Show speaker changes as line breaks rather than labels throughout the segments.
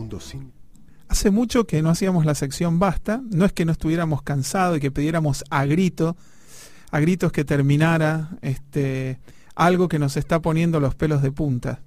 mundo sin...
Hace mucho que no hacíamos la sección Basta. No es que no estuviéramos cansados y que pidiéramos a gritos que terminara algo que nos está poniendo los pelos de punta.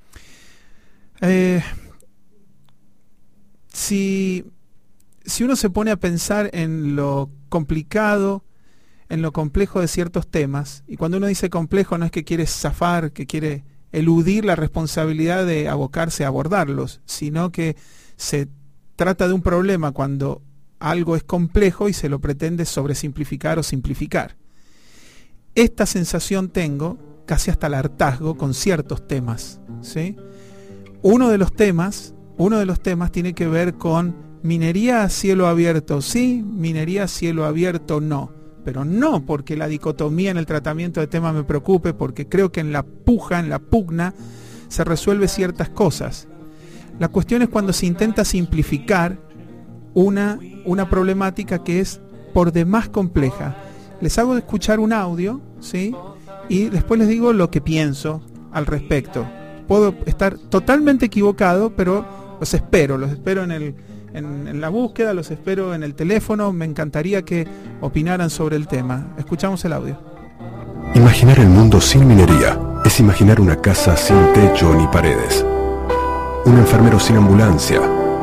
Si uno se pone a pensar en lo complicado, en lo complejo de ciertos temas, y cuando uno dice complejo no es que quiere zafar, que quiere eludir la responsabilidad de abocarse a abordarlos, sino que se trata de un problema cuando algo es complejo y se lo pretende sobresimplificar o simplificar. Esta sensación tengo casi hasta el hartazgo con ciertos temas, ¿sí? Uno de los temas tiene que ver con minería a cielo abierto, sí, minería a cielo abierto, no. Pero no porque la dicotomía en el tratamiento de temas me preocupe, porque creo que en la pugna, se resuelve ciertas cosas. La cuestión es cuando se intenta simplificar una problemática que es por demás compleja. Les hago escuchar un audio, ¿sí? Y después les digo lo que pienso al respecto. Puedo estar totalmente equivocado, pero los espero en la búsqueda, los espero en el teléfono. Me encantaría que opinaran sobre el tema. Escuchamos el audio.
Imaginar el mundo sin minería es imaginar una casa sin techo ni paredes, un enfermero sin ambulancia,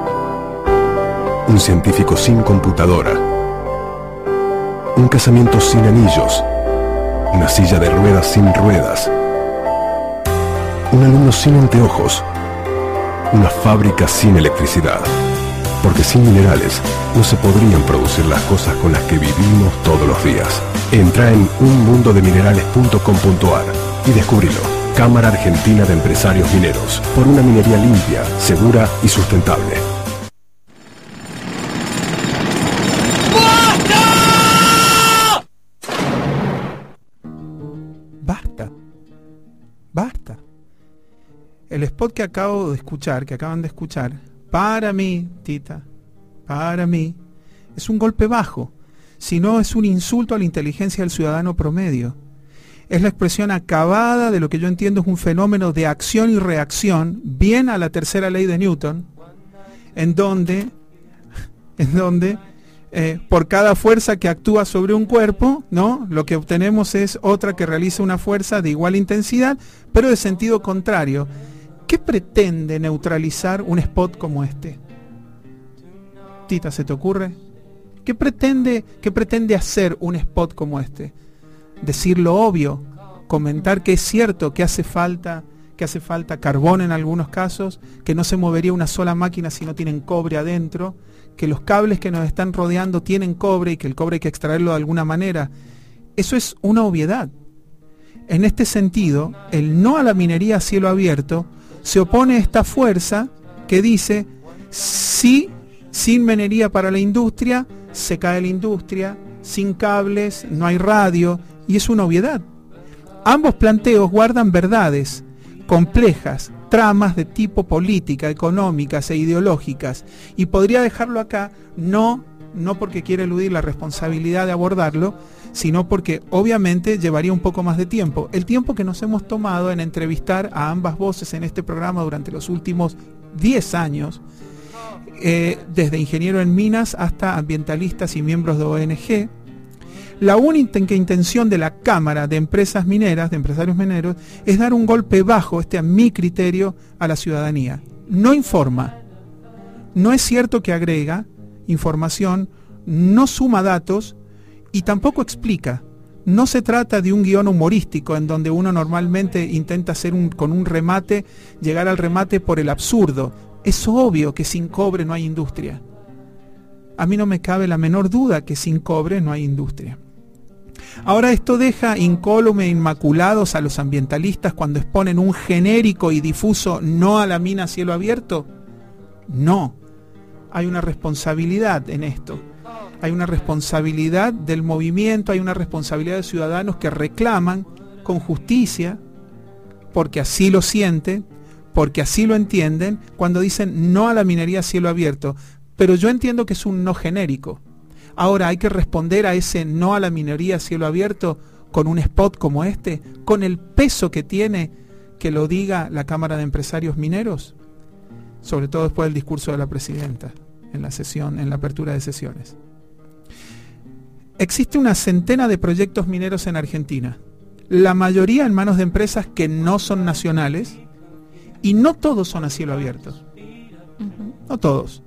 un científico sin computadora, un casamiento sin anillos, una silla de ruedas sin ruedas, un alumno sin anteojos, una fábrica sin electricidad. Porque sin minerales no se podrían producir las cosas con las que vivimos todos los días. Entra en unmunodeminerales.com.ar y descubrilo. Cámara Argentina de Empresarios Mineros, por una minería limpia, segura y sustentable.
Basta. El spot que acaban de escuchar, para mí, Tita, para mí, es un golpe bajo, si no es un insulto a la inteligencia del ciudadano promedio. Es la expresión acabada de lo que yo entiendo es un fenómeno de acción y reacción, bien a la tercera ley de Newton, en donde por cada fuerza que actúa sobre un cuerpo, ¿no?, lo que obtenemos es otra que realiza una fuerza de igual intensidad, pero de sentido contrario. ¿Qué pretende neutralizar un spot como este? Tita, ¿se te ocurre? ¿Qué pretende hacer un spot como este? Decir lo obvio, comentar que es cierto que hace falta carbón en algunos casos, que no se movería una sola máquina si no tienen cobre adentro, que los cables que nos están rodeando tienen cobre y que el cobre hay que extraerlo de alguna manera. Eso es una obviedad. En este sentido, el no a la minería a cielo abierto se opone a esta fuerza que dice, sí, sin minería para la industria, se cae la industria, sin cables, no hay radio, y es una obviedad. Ambos planteos guardan verdades complejas, tramas de tipo política, económicas e ideológicas, y podría dejarlo acá, no porque quiera eludir la responsabilidad de abordarlo, sino porque obviamente llevaría un poco más de tiempo. El tiempo que nos hemos tomado en entrevistar a ambas voces en este programa durante los últimos 10 años, desde ingeniero en minas hasta ambientalistas y miembros de ONG. La única intención de la Cámara de Empresas Mineras, de Empresarios Mineros, es dar un golpe bajo, a mi criterio, a la ciudadanía. No informa. No es cierto que agrega información, no suma datos y tampoco explica. No se trata de un guión humorístico en donde uno normalmente intenta hacer con un remate, llegar al remate por el absurdo. Es obvio que sin cobre no hay industria. A mí no me cabe la menor duda que sin cobre no hay industria. Ahora, ¿esto deja incólume e inmaculados a los ambientalistas cuando exponen un genérico y difuso no a la mina a cielo abierto? No. Hay una responsabilidad en esto. Hay una responsabilidad del movimiento, hay una responsabilidad de ciudadanos que reclaman con justicia, porque así lo sienten, porque así lo entienden, cuando dicen no a la minería a cielo abierto. Pero yo entiendo que es un no genérico. Ahora hay que responder a ese no a la minería a cielo abierto con un spot como este, con el peso que tiene que lo diga la Cámara de Empresarios Mineros. sobre todo después del discurso de la presidenta en la apertura de sesiones. Existe una centena de proyectos mineros en Argentina, la mayoría en manos de empresas que no son nacionales, y no todos son a cielo abierto. No todos.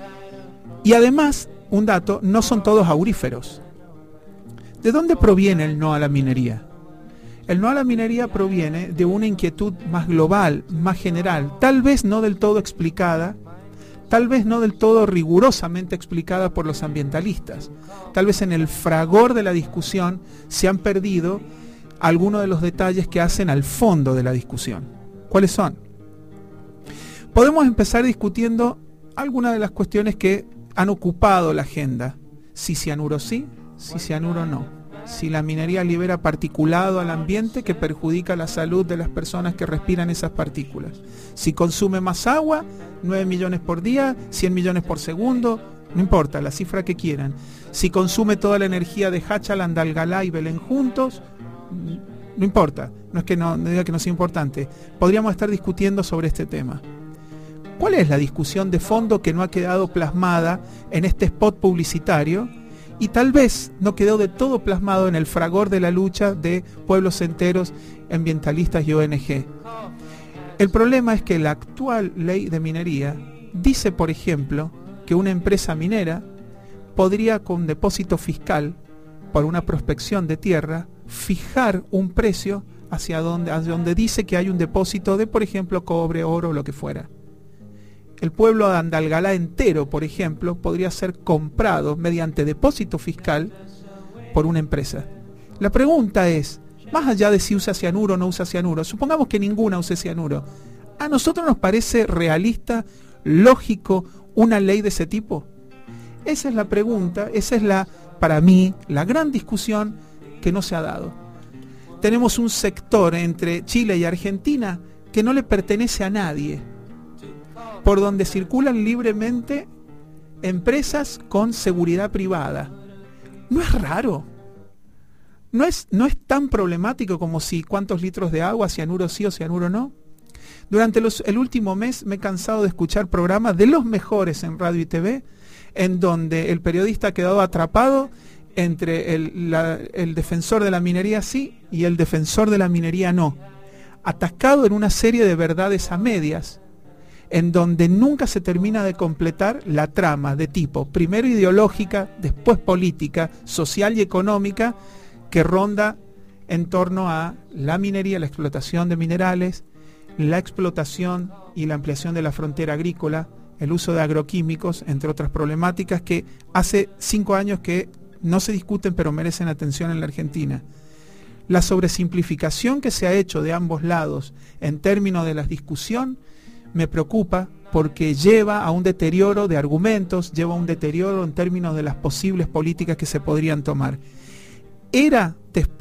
Y además, un dato, no son todos auríferos. ¿De dónde proviene el no a la minería? El no a la minería proviene de una inquietud más global, más general, tal vez no del todo explicada, tal vez no del todo rigurosamente explicada por los ambientalistas. Tal vez en el fragor de la discusión se han perdido algunos de los detalles que hacen al fondo de la discusión. ¿Cuáles son? Podemos empezar discutiendo algunas de las cuestiones que han ocupado la agenda. Si cianuro sí, si cianuro no. Si la minería libera particulado al ambiente que perjudica la salud de las personas que respiran esas partículas. Si consume más agua, 9 millones por día, 100 millones por segundo, no importa, la cifra que quieran. Si consume toda la energía de Hachala, Andalgalá y Belén juntos, no importa, no es que no diga que no sea importante. Podríamos estar discutiendo sobre este tema. ¿Cuál es la discusión de fondo que no ha quedado plasmada en este spot publicitario y tal vez no quedó de todo plasmado en el fragor de la lucha de pueblos enteros, ambientalistas y ONG? El problema es que la actual ley de minería dice, por ejemplo, que una empresa minera podría, con depósito fiscal por una prospección de tierra, fijar un precio hacia donde dice que hay un depósito de, por ejemplo, cobre, oro o lo que fuera. El pueblo de Andalgalá entero, por ejemplo, podría ser comprado mediante depósito fiscal por una empresa. La pregunta es, más allá de si usa cianuro o no usa cianuro, supongamos que ninguna use cianuro, ¿a nosotros nos parece realista, lógico, una ley de ese tipo? Esa es la pregunta, esa es para mí, la gran discusión que no se ha dado. Tenemos un sector entre Chile y Argentina que no le pertenece a nadie, por donde circulan libremente empresas con seguridad privada. ¿No es raro? ¿No es tan problemático como si cuántos litros de agua, cianuro sí o cianuro no? Durante el último mes me he cansado de escuchar programas de los mejores en radio y TV, en donde el periodista ha quedado atrapado entre el defensor de la minería sí y el defensor de la minería no, atascado en una serie de verdades a medias, en donde nunca se termina de completar la trama de tipo, primero ideológica, después política, social y económica, que ronda en torno a la minería, la explotación de minerales, la explotación y la ampliación de la frontera agrícola, el uso de agroquímicos, entre otras problemáticas que hace 5 años que no se discuten pero merecen atención en la Argentina. La sobresimplificación que se ha hecho de ambos lados en términos de la discusión me preocupa porque lleva a un deterioro de argumentos, lleva a un deterioro en términos de las posibles políticas que se podrían tomar. ¿Era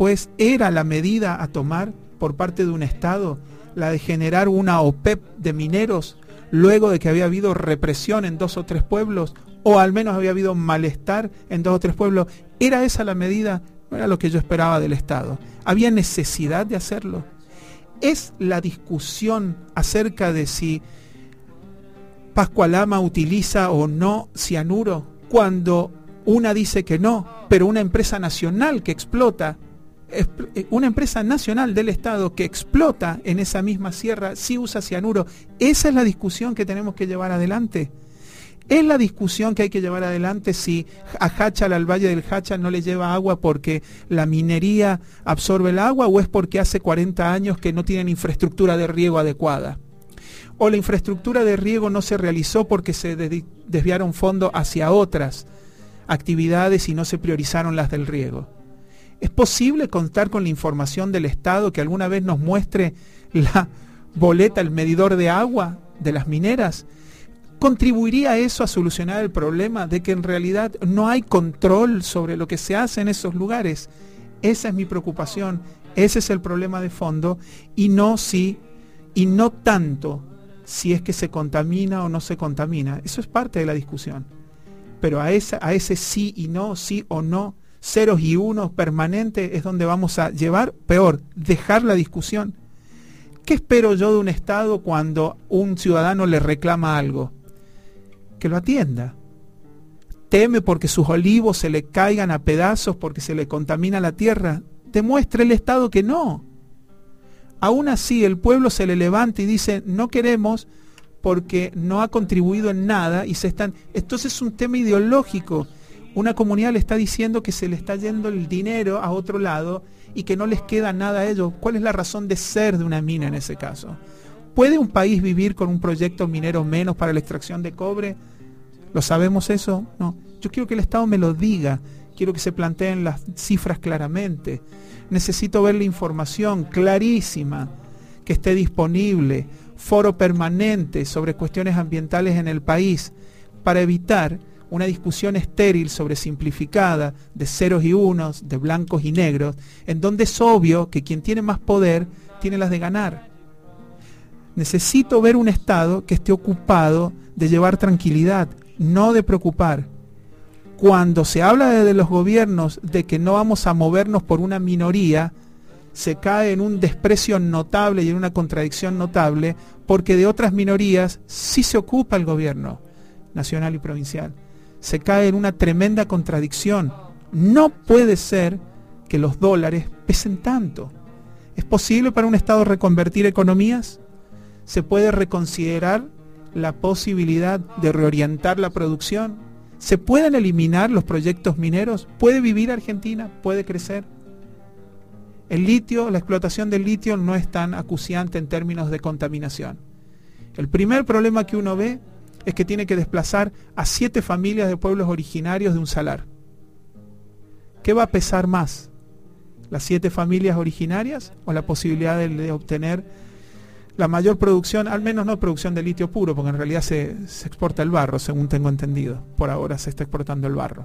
la medida a tomar por parte de un Estado la de generar una OPEP de mineros luego de que había habido represión en 2 o 3 pueblos, o al menos había habido malestar en 2 o 3 pueblos? ¿Era esa la medida? No era lo que yo esperaba del Estado. ¿Había necesidad de hacerlo? ¿Es la discusión acerca de si Pascualama utiliza o no cianuro cuando una dice que no, pero una empresa nacional que explota, una empresa nacional del Estado que explota en esa misma sierra sí usa cianuro? ¿Esa es la discusión que tenemos que llevar adelante? ¿Es la discusión que hay que llevar adelante si a Hachala, al Valle del Hachala, no le lleva agua porque la minería absorbe el agua, o es porque hace 40 años que no tienen infraestructura de riego adecuada? ¿O la infraestructura de riego no se realizó porque se desviaron fondos hacia otras actividades y no se priorizaron las del riego? ¿Es posible contar con la información del Estado que alguna vez nos muestre la boleta, el medidor de agua de las mineras? ¿Contribuiría eso a solucionar el problema de que en realidad no hay control sobre lo que se hace en esos lugares? Esa es mi preocupación, ese es el problema de fondo, y no tanto si es que se contamina o no se contamina. Eso es parte de la discusión. Pero a ese sí y no, sí o no, ceros y unos permanente, es donde vamos a llevar, peor, dejar la discusión. ¿Qué espero yo de un Estado cuando un ciudadano le reclama algo? Que lo atienda. Teme porque sus olivos se le caigan a pedazos, porque se le contamina la tierra. Demuestre el Estado que no. Aún así el pueblo se le levanta y dice, no queremos porque no ha contribuido en nada y se están... Entonces es un tema ideológico. Una comunidad le está diciendo que se le está yendo el dinero a otro lado y que no les queda nada a ellos. ¿Cuál es la razón de ser de una mina en ese caso? ¿Puede un país vivir con un proyecto minero menos para la extracción de cobre? ¿Lo sabemos eso? No. Yo quiero que el Estado me lo diga. Quiero que se planteen las cifras claramente. Necesito ver la información clarísima, que esté disponible, foro permanente sobre cuestiones ambientales en el país, para evitar una discusión estéril sobresimplificada de ceros y unos, de blancos y negros, en donde es obvio que quien tiene más poder tiene las de ganar. Necesito ver un Estado que esté ocupado de llevar tranquilidad, no de preocupar. Cuando se habla de los gobiernos de que no vamos a movernos por una minoría, se cae en un desprecio notable y en una contradicción notable, porque de otras minorías sí se ocupa el gobierno nacional y provincial. Se cae en una tremenda contradicción. No puede ser que los dólares pesen tanto. ¿Es posible para un Estado reconvertir economías? ¿Se puede reconsiderar la posibilidad de reorientar la producción? ¿Se pueden eliminar los proyectos mineros? ¿Puede vivir Argentina? ¿Puede crecer? El litio, la explotación del litio no es tan acuciante en términos de contaminación. El primer problema que uno ve es que tiene que desplazar a 7 familias de pueblos originarios de un salar. ¿Qué va a pesar más? ¿Las 7 familias originarias o la posibilidad de obtener la mayor producción, al menos no producción de litio puro, porque en realidad se exporta el barro, según tengo entendido? Por ahora se está exportando el barro.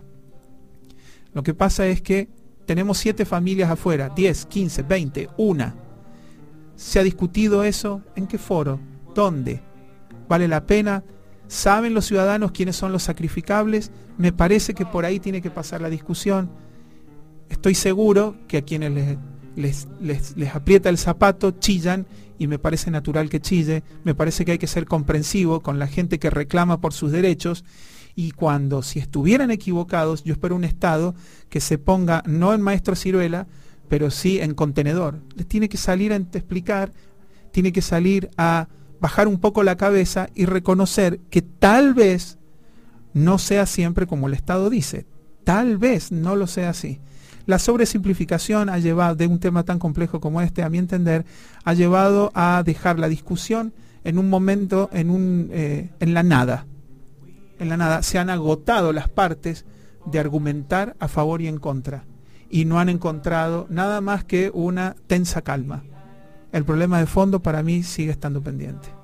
Lo que pasa es que tenemos 7 familias afuera, 10, 15, 20, una. ¿Se ha discutido eso? ¿En qué foro? ¿Dónde? ¿Vale la pena? ¿Saben los ciudadanos quiénes son los sacrificables? Me parece que por ahí tiene que pasar la discusión. Estoy seguro que a quienes les aprieta el zapato chillan, y me parece natural que chille. Me parece que hay que ser comprensivo con la gente que reclama por sus derechos, y cuando, si estuvieran equivocados, yo espero un Estado que se ponga no en maestro ciruela, pero sí en contenedor. Les tiene que salir a explicar, tiene que salir a bajar un poco la cabeza y reconocer que tal vez no sea siempre como el Estado dice. Tal vez no lo sea así. La sobresimplificación ha llevado, de un tema tan complejo como este, a mi entender, ha llevado a dejar la discusión en un momento, en la nada. En la nada. Se han agotado las partes de argumentar a favor y en contra, y no han encontrado nada más que una tensa calma. El problema de fondo para mí sigue estando pendiente.